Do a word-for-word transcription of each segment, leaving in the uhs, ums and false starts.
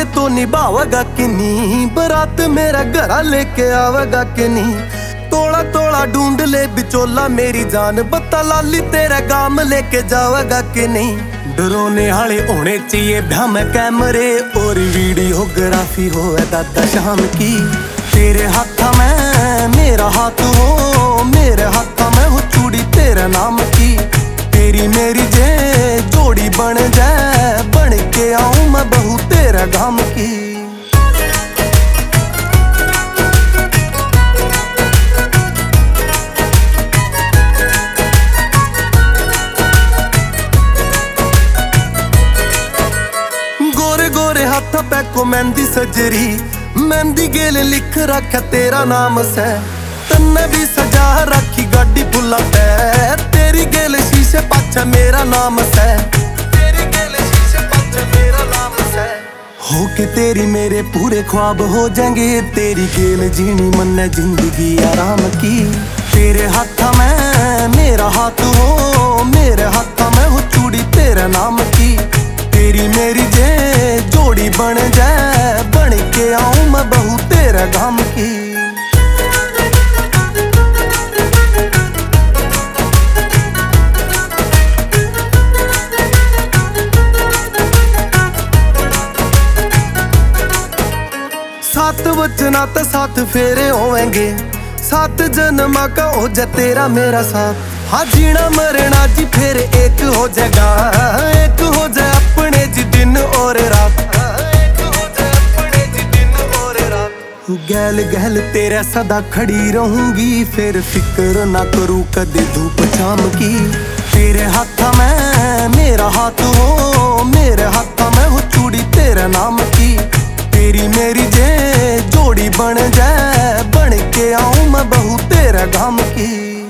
तो निभावेगा कि नहीं, बारात मेरा घरा लेके आवेगा कि नहीं। तोड़ा तोड़ा ढूंढ ले बिचोला मेरी जान, बता लाली तेरा गाम लेके जावेगा कि नहीं। डरोने वाले होने चाहिए ब्याह में कैमरे और वीडियोग्राफी हो दादा शाम की। तेरे हाथ में मेरा हाथ हो, मेरे हाथ में हो चूड़ी तेरे नाम की। तेरी मेरी जे जोड़ी बन जाए, बन के आऊं मैं बहू तेरा गाम की। गोरे गोरे हाथ पे को मेहंदी सजरी, मेहंदी गेल लिख रखा तेरा नाम से। तन्ने भी सजा रखी गाड़ी फुला पे, तेरी गेल शीशे पाछे मेरा नाम से। तेरी गेल शीशे पाछे मेरा नाम से। हो के तेरी मेरे पूरे ख्वाब हो जाएंगे, तेरी गेल जीनी मन जिंदगी आराम की। तेरे हाथ में मेरा हाथ हो, मेरे हाथ में हो चूड़ी तेरे नाम की। तेरी मेरी जे जोड़ी बन जाए, बन के आऊं मैं बहू तेरा गाम की। सात वचना तो सात फेरे होवेंगे, सात जन्म का हो जा तेरा मेरा साथ। हाँ जीना मरना जी फिर एक हो जाएगा, एक हो जाए अपने जी दिन और रात। एक हो जाए अपने जी दिन और रात। गैल गैल तेरा सदा खड़ी रहूंगी, फिर फिक्र ना करूं कदे धूप शाम की। तेरे हाथ में मेरा हाथ हो, मेरे हाथ में हो चूड़ी तेरे नाम की। तेरी मेरी जे जोड़ी बन जाए, बन के आऊं मैं बहू तेरा गाम की।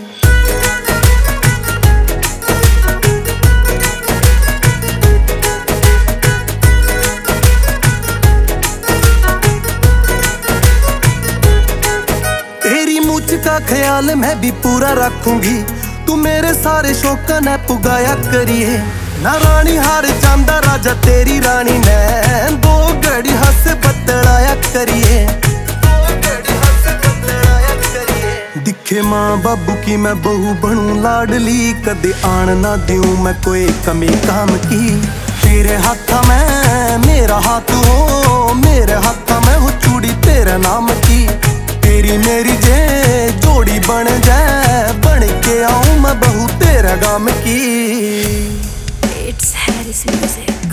तेरी मुझ का ख्याल मैं भी पूरा रखूंगी, तू मेरे सारे शौक ने पुगाया करिए। ना रानी हार चांदा राजा तेरी रानी ने, दो घड़ी हंस बतलाया करिए। दिखे माँ बाबू की मैं बहू बनूं लाडली, कदे आन ना दूं मैं कोई कमी काम की। तेरे हाथ में मेरा हाथ हो, मेरे हाथ में हो चूड़ी तेरे नाम की। तेरी मेरी जे जोड़ी बन जाए, बन के आऊं मैं बहू तेरा गाम की। It's Harris Music.